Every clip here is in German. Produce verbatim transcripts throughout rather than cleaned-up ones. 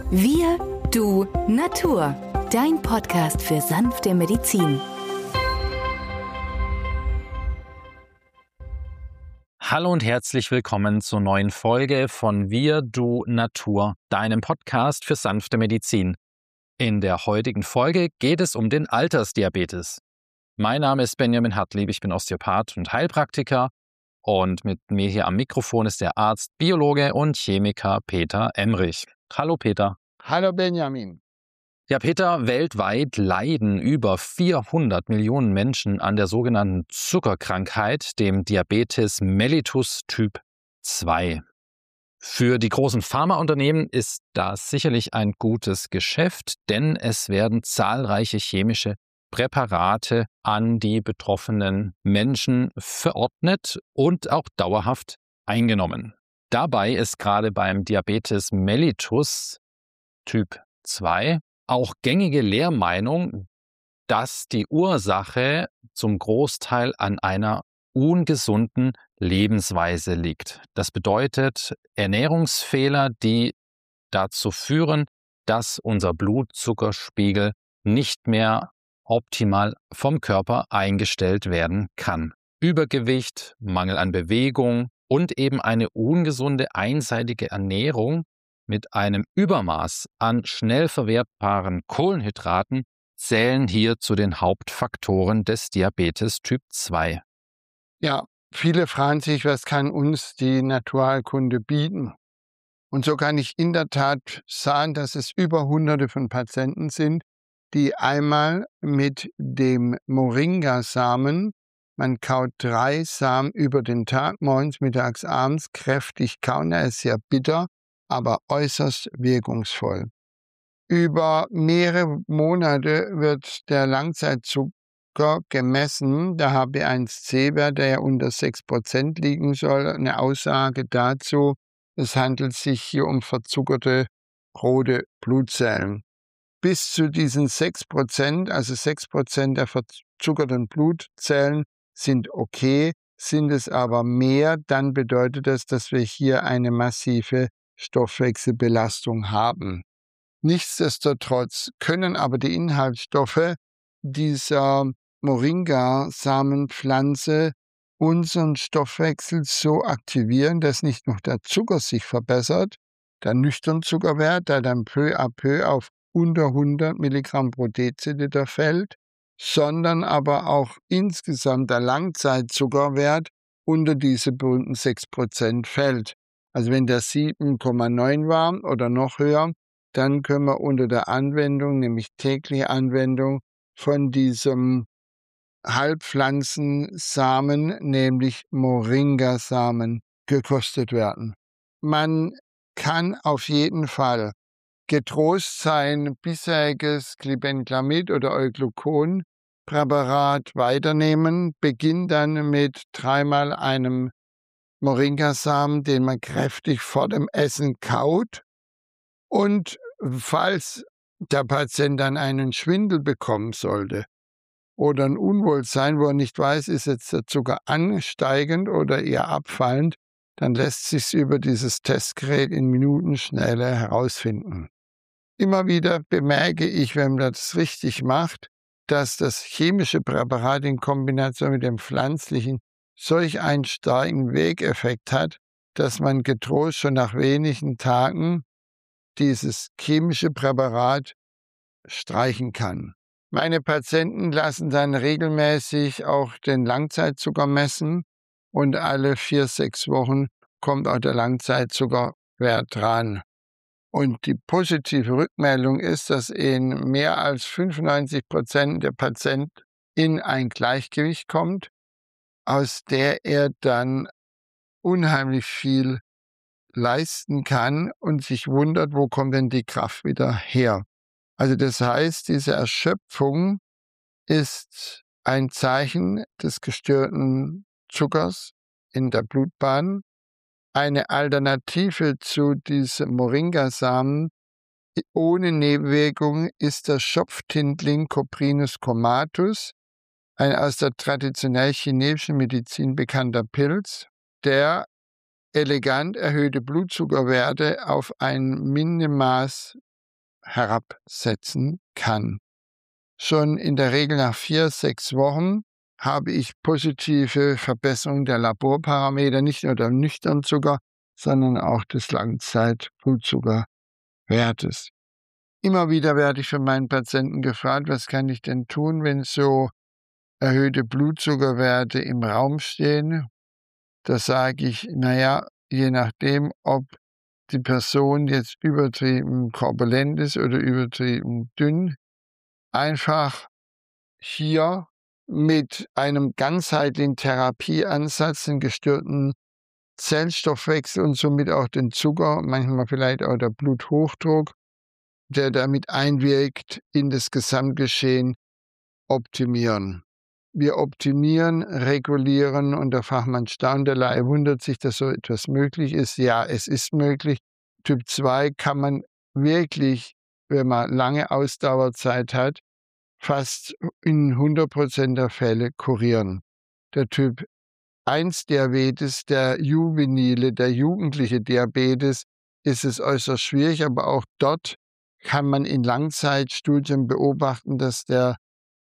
Wir, du, Natur. Dein Podcast für sanfte Medizin. Hallo und herzlich willkommen zur neuen Folge von Wir, du, Natur, deinem Podcast für sanfte Medizin. In der heutigen Folge geht es um den Altersdiabetes. Mein Name ist Benjamin Hartlieb, ich bin Osteopath und Heilpraktiker und mit mir hier am Mikrofon ist der Arzt, Biologe und Chemiker Peter Emrich. Hallo Peter. Hallo Benjamin. Ja, Peter, weltweit leiden über vierhundert Millionen Menschen an der sogenannten Zuckerkrankheit, dem Diabetes mellitus Typ zwei. Für die großen Pharmaunternehmen ist das sicherlich ein gutes Geschäft, denn es werden zahlreiche chemische Präparate an die betroffenen Menschen verordnet und auch dauerhaft eingenommen. Dabei ist gerade beim Diabetes mellitus Typ zwei auch gängige Lehrmeinung, dass die Ursache zum Großteil an einer ungesunden Lebensweise liegt. Das bedeutet Ernährungsfehler, die dazu führen, dass unser Blutzuckerspiegel nicht mehr optimal vom Körper eingestellt werden kann. Übergewicht, Mangel an Bewegung und eben eine ungesunde einseitige Ernährung mit einem Übermaß an schnell verwertbaren Kohlenhydraten zählen hier zu den Hauptfaktoren des Diabetes Typ zwei. Ja, viele fragen sich, was kann uns die Naturheilkunde bieten? Und so kann ich in der Tat sagen, dass es über hunderte von Patienten sind, die einmal mit dem Moringa-Samen, man kaut drei Samen über den Tag, morgens, mittags, abends, kräftig kauen, er ist sehr bitter, aber äußerst wirkungsvoll. Über mehrere Monate wird der Langzeitzucker gemessen, der H b eins C-Wert, der ja unter sechs Prozent liegen soll. Eine Aussage dazu, es handelt sich hier um verzuckerte rote Blutzellen. Bis zu diesen sechs Prozent, also sechs Prozent der verzuckerten Blutzellen sind okay, sind es aber mehr, dann bedeutet das, dass wir hier eine massive Stoffwechselbelastung haben. Nichtsdestotrotz können aber die Inhaltsstoffe dieser Moringa-Samenpflanze unseren Stoffwechsel so aktivieren, dass nicht nur der Zucker sich verbessert, der Nüchternzuckerwert, der dann peu à peu auf unter hundert Milligramm pro Deziliter fällt, sondern aber auch insgesamt der Langzeitzuckerwert unter diese berühmten sechs Prozent fällt. Also wenn der sieben Komma neun war oder noch höher, dann können wir unter der Anwendung, nämlich tägliche Anwendung von diesem Heilpflanzensamen, nämlich Moringa-Samen, gekostet werden. Man kann auf jeden Fall getrost sein bisheriges Glibenclamid oder Euglucon-Präparat weiternehmen, beginnt dann mit dreimal einem Moringa-Samen, den man kräftig vor dem Essen kaut. Und falls der Patient dann einen Schwindel bekommen sollte oder ein Unwohlsein, wo er nicht weiß, ist jetzt der Zucker ansteigend oder eher abfallend, dann lässt sich über dieses Testgerät in Minutenschnelle herausfinden. Immer wieder bemerke ich, wenn man das richtig macht, dass das chemische Präparat in Kombination mit dem pflanzlichen solch einen starken Wirkeffekt hat, dass man getrost schon nach wenigen Tagen dieses chemische Präparat streichen kann. Meine Patienten lassen dann regelmäßig auch den Langzeitzucker messen und alle vier, sechs Wochen kommt auch der Langzeitzuckerwert dran. Und die positive Rückmeldung ist, dass in mehr als fünfundneunzig Prozent der Patient in ein Gleichgewicht kommt, aus der er dann unheimlich viel leisten kann und sich wundert, wo kommt denn die Kraft wieder her. Also das heißt, diese Erschöpfung ist ein Zeichen des gestörten Zuckers in der Blutbahn. Eine Alternative zu diesem Moringa-Samen ohne Nebenwirkung ist der Schopftindling Coprinus comatus, ein aus der traditionell chinesischen Medizin bekannter Pilz, der elegant erhöhte Blutzuckerwerte auf ein Minimaß herabsetzen kann. Schon in der Regel nach vier, sechs Wochen habe ich positive Verbesserung der Laborparameter, nicht nur der nüchternen Zucker, sondern auch des Langzeit-Blutzuckerwertes. Immer wieder werde ich von meinen Patienten gefragt, was kann ich denn tun, wenn so erhöhte Blutzuckerwerte im Raum stehen? Da sage ich, naja, je nachdem, ob die Person jetzt übertrieben korpulent ist oder übertrieben dünn, einfach hier mit einem ganzheitlichen Therapieansatz den gestörten Zellstoffwechsel und somit auch den Zucker, manchmal vielleicht auch der Bluthochdruck, der damit einwirkt, in das Gesamtgeschehen optimieren. Wir optimieren, regulieren und der Fachmann staunt, der Laie wundert sich, dass so etwas möglich ist. Ja, es ist möglich. Typ zwei kann man wirklich, wenn man lange Ausdauerzeit hat, fast in hundert Prozent der Fälle kurieren. Der Typ eins Diabetes, der juvenile, der jugendliche Diabetes, ist es äußerst schwierig, aber auch dort kann man in Langzeitstudien beobachten, dass der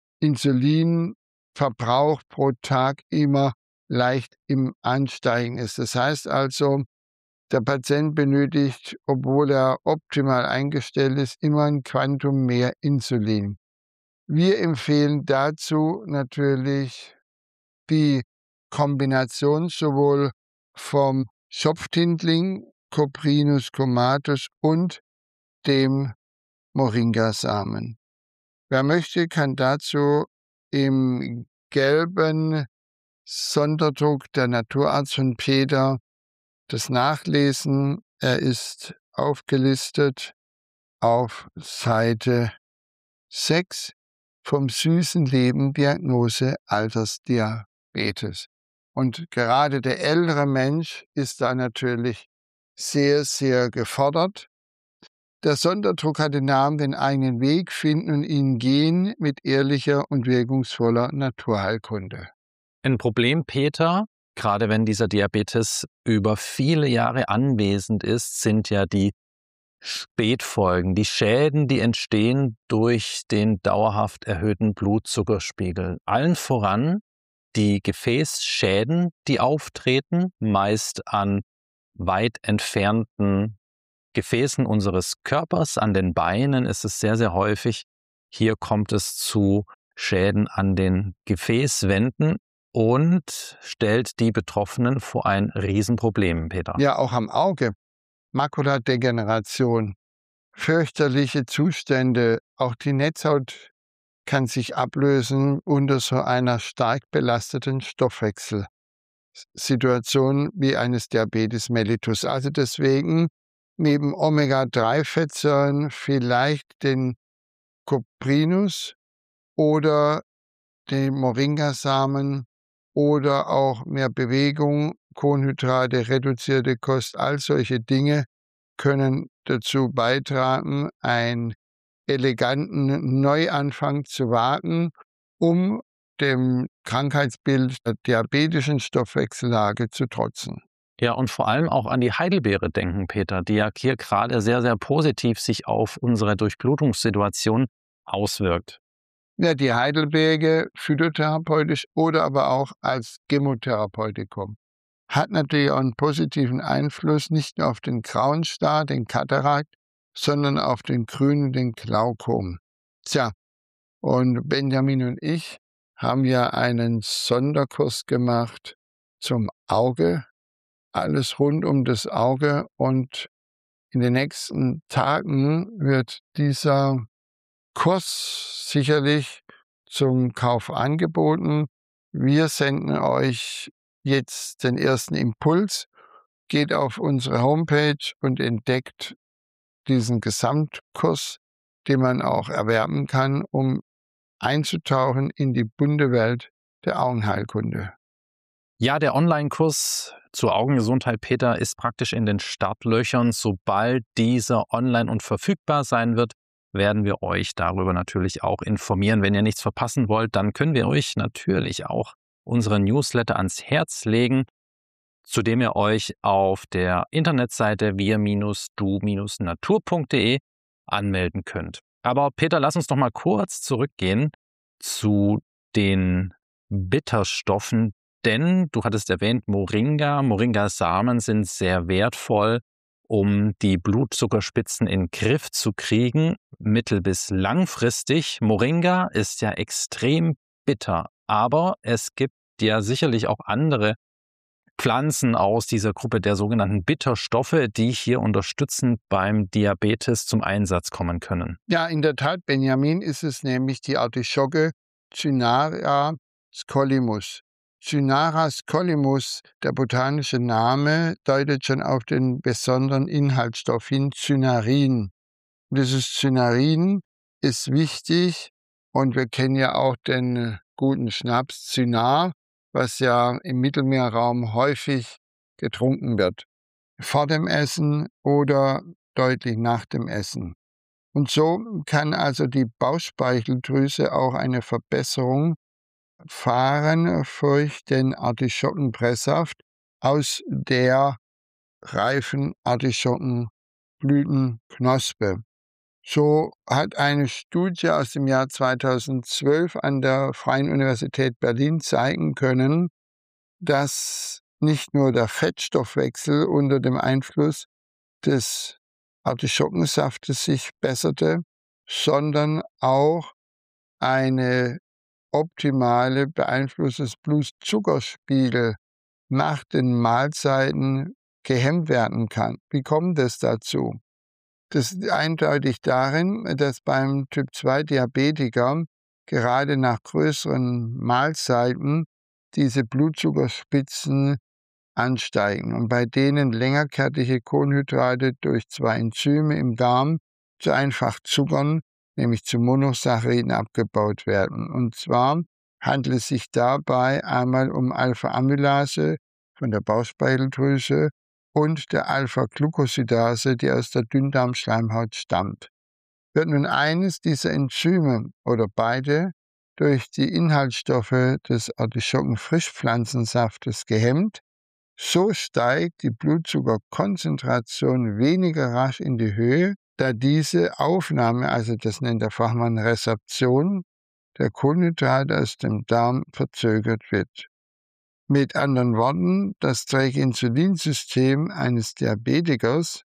Insulinverbrauch pro Tag immer leicht im Ansteigen ist. Das heißt also, der Patient benötigt, obwohl er optimal eingestellt ist, immer ein Quantum mehr Insulin. Wir empfehlen dazu natürlich die Kombination sowohl vom Schopftindling, Coprinus comatus und dem Moringasamen. Wer möchte, kann dazu im gelben Sonderdruck der Naturarzt von Peter das nachlesen. Er ist aufgelistet auf Seite sechs vom süßen Leben Diagnose Altersdiabetes. Und gerade der ältere Mensch ist da natürlich sehr, sehr gefordert. Der Sonderdruck hat den Namen den eigenen Weg finden und ihn gehen mit ehrlicher und wirkungsvoller Naturheilkunde. Ein Problem, Peter, gerade wenn dieser Diabetes über viele Jahre anwesend ist, sind ja die Spätfolgen, die Schäden, die entstehen durch den dauerhaft erhöhten Blutzuckerspiegel. Allen voran die Gefäßschäden, die auftreten, meist an weit entfernten Gefäßen unseres Körpers, an den Beinen ist es sehr, sehr häufig. Hier kommt es zu Schäden an den Gefäßwänden und stellt die Betroffenen vor ein Riesenproblem, Peter. Ja, auch am Auge. Makuladegeneration, fürchterliche Zustände. Auch die Netzhaut kann sich ablösen unter so einer stark belasteten Stoffwechselsituation wie eines Diabetes mellitus. Also deswegen neben Omega drei Fettsäuren vielleicht den Coprinus oder den Moringasamen oder auch mehr Bewegung, Kohlenhydrate, reduzierte Kost, all solche Dinge können dazu beitragen, einen eleganten Neuanfang zu wagen, um dem Krankheitsbild der diabetischen Stoffwechsellage zu trotzen. Ja, und vor allem auch an die Heidelbeere denken, Peter, die ja hier gerade sehr, sehr positiv sich auf unsere Durchblutungssituation auswirkt. Ja, die Heidelbeere phytotherapeutisch oder aber auch als Chemotherapeutikum hat natürlich auch einen positiven Einfluss nicht nur auf den grauen Star, den Katarakt, sondern auf den grünen, den Glaukom. Tja, und Benjamin und ich haben ja einen Sonderkurs gemacht zum Auge, alles rund um das Auge, und in den nächsten Tagen wird dieser Kurs sicherlich zum Kauf angeboten. Wir senden euch jetzt den ersten Impuls. Geht auf unsere Homepage und entdeckt diesen Gesamtkurs, den man auch erwerben kann, um einzutauchen in die bunte Welt der Augenheilkunde. Ja, der Online-Kurs zur Augengesundheit, Peter, ist praktisch in den Startlöchern. Sobald dieser online und verfügbar sein wird, werden wir euch darüber natürlich auch informieren. Wenn ihr nichts verpassen wollt, dann können wir euch natürlich auch unseren Newsletter ans Herz legen, zu dem ihr euch auf der Internetseite wir du natur punkt de anmelden könnt. Aber Peter, lass uns doch mal kurz zurückgehen zu den Bitterstoffen, denn du hattest erwähnt, Moringa, Moringa-Samen sind sehr wertvoll, um die Blutzuckerspitzen in den Griff zu kriegen, mittel- bis langfristig. Moringa ist ja extrem bitter, aber es gibt ja sicherlich auch andere Pflanzen aus dieser Gruppe der sogenannten Bitterstoffe, die hier unterstützend beim Diabetes zum Einsatz kommen können. Ja, in der Tat, Benjamin, ist es nämlich die Artischocke Cynara scollimus. Cynara scollimus, der botanische Name, deutet schon auf den besonderen Inhaltsstoff hin, Cynarin. Und dieses Cynarin ist wichtig und wir kennen ja auch den guten Schnaps Cynar, was ja im Mittelmeerraum häufig getrunken wird, vor dem Essen oder deutlich nach dem Essen. Und so kann also die Bauchspeicheldrüse auch eine Verbesserung fahren durch den Artischockenpresssaft aus der reifen Artischockenblütenknospe. So hat eine Studie aus dem Jahr zweitausendzwölf an der Freien Universität Berlin zeigen können, dass nicht nur der Fettstoffwechsel unter dem Einfluss des Artischockensaftes sich besserte, sondern auch eine optimale Beeinflussung des Blutzuckerspiegels nach den Mahlzeiten gehemmt werden kann. Wie kommt es dazu? Das ist eindeutig darin, dass beim Typ zwei Diabetiker gerade nach größeren Mahlzeiten diese Blutzuckerspitzen ansteigen und bei denen längerkettige Kohlenhydrate durch zwei Enzyme im Darm zu Einfachzuckern, nämlich zu Monosacchariden, abgebaut werden. Und zwar handelt es sich dabei einmal um Alpha-Amylase von der Bauchspeicheldrüse und der Alpha-Glucosidase, die aus der Dünndarmschleimhaut stammt. Wird nun eines dieser Enzyme oder beide durch die Inhaltsstoffe des Artischocken-Frischpflanzensaftes gehemmt, so steigt die Blutzuckerkonzentration weniger rasch in die Höhe, da diese Aufnahme, also das nennt der Fachmann Resorption, der Kohlenhydrate aus dem Darm verzögert wird. Mit anderen Worten, das träge Insulinsystem eines Diabetikers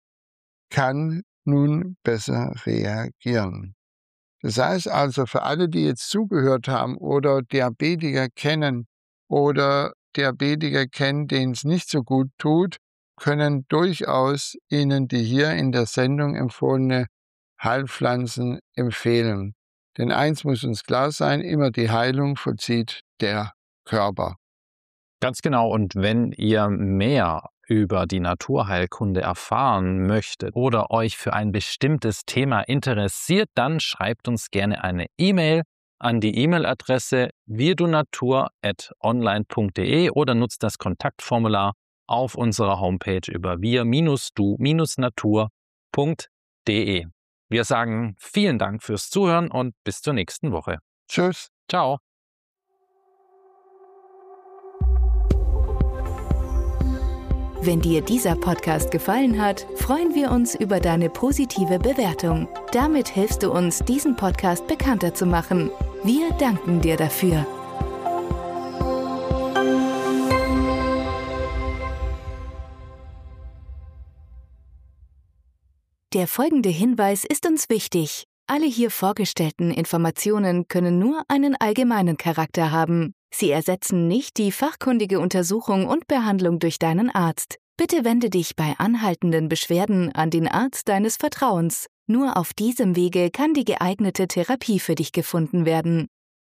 kann nun besser reagieren. Das heißt also, für alle, die jetzt zugehört haben oder Diabetiker kennen oder Diabetiker kennen, denen es nicht so gut tut, können durchaus Ihnen die hier in der Sendung empfohlene Heilpflanzen empfehlen. Denn eins muss uns klar sein, immer die Heilung vollzieht der Körper. Ganz genau. Und wenn ihr mehr über die Naturheilkunde erfahren möchtet oder euch für ein bestimmtes Thema interessiert, dann schreibt uns gerne eine E-Mail an die E-Mail-Adresse wirdunatur at online punkt de oder nutzt das Kontaktformular auf unserer Homepage über wir du natur punkt de. Wir sagen vielen Dank fürs Zuhören und bis zur nächsten Woche. Tschüss. Ciao. Wenn dir dieser Podcast gefallen hat, freuen wir uns über deine positive Bewertung. Damit hilfst du uns, diesen Podcast bekannter zu machen. Wir danken dir dafür. Der folgende Hinweis ist uns wichtig. Alle hier vorgestellten Informationen können nur einen allgemeinen Charakter haben. Sie ersetzen nicht die fachkundige Untersuchung und Behandlung durch deinen Arzt. Bitte wende dich bei anhaltenden Beschwerden an den Arzt deines Vertrauens. Nur auf diesem Wege kann die geeignete Therapie für dich gefunden werden.